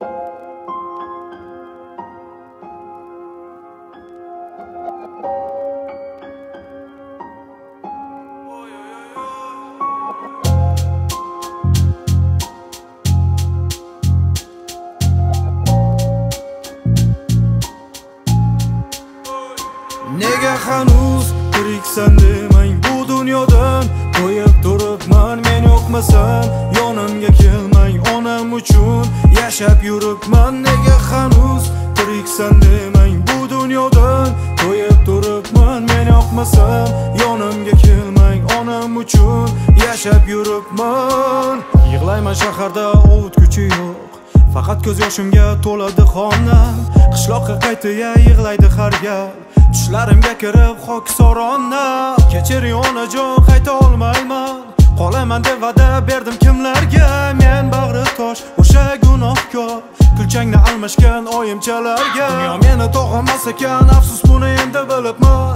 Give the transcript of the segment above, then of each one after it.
Nega hanuz tiriksan demang bu dunyodan Qo'yib turibman men yo'qmasam yonimga kelmang onam uchun yashab yuribman Nega hanuz tiriksan demang bu dunyodan Qo'yib turibman men yo'qmasam yonimga kelmang onam uchun yashab yuribman Yig'layman shaharda o'tguchi yo'q Faqat ko'z yoshimga to'ladi xonam Qishloqqa qaytaya yig'laydi har gal Tushlarimga kirib hokisorona Kechiring onajon qayta olmayman Qolaman deb va'da berdim kimlarga Men bag'ri tosh o'sha gunohkor Kulchangni almashgan oyimchalarga Dunyo meni tog'amas ekan afsus buni endi bilibman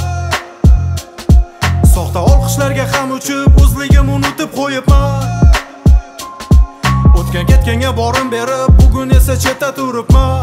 Soxta olqishlarga ham uchib o'zligim unutib qo'yibman O'tgan ketganga borim berib bugun esa chetda turibman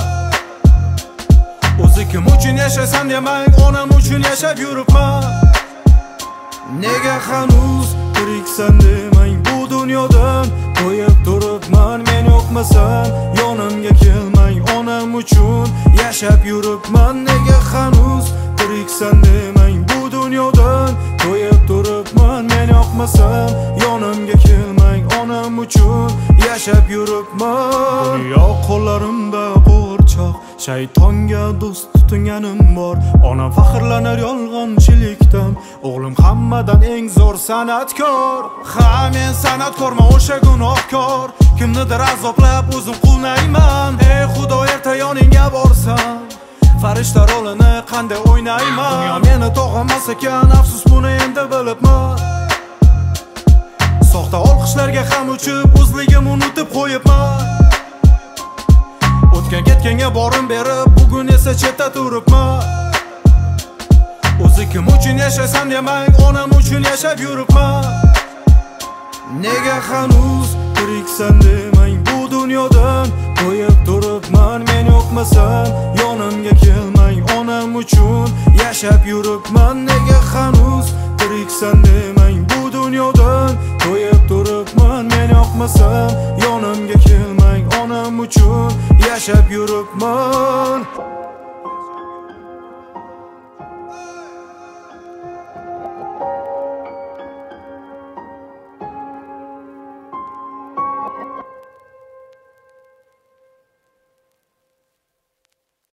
O'zi kim uchun yashasam demang onam uchun yashab yuribman Nega hanuz tiriksan demang bu dunyodan Qo'yib turibman men yo'qmasam yonimga kelmang onam uchun yashab yuribman Nega hanuz tiriksan demang bu dunyodan Qo'yib turibman men yo'qmasam yonimga kelmang onam uchun yashab yuribman Dunyo qo'llarimda qo'rchoq Shaytonga do'st tutinganim bor Onam faxrlanar yolg'onchilikdan O'g'lim hammadan eng zo'r san'atkor Ha men san'atkorman o'sha gunohkor Kimnidir azoblab o'zim quvnayman Ey Xudo erta yoningga borsam Farishta rolini qanday o'ynayman Dunyo meni tog'amas ekan afsus buni endi bilibman Soxta olqishlarga ham uchib o'zligim unutib qo'yibman O'tgan ketganga borim berib bugun esa chetda turibman O'zi kim uchun yashasam demang onam uchun yashab yuribman Nega hanuz tiriksan demang bu dunyodan Qo'yib turibman men yo'qmasam yonimga kelmang onam uchun yashab yuribman Nega hanuz tiriksan demang bu dunyodan Qo'yib turibman men yo'qmasam yonimga kelmang onam uchun yashab yuribman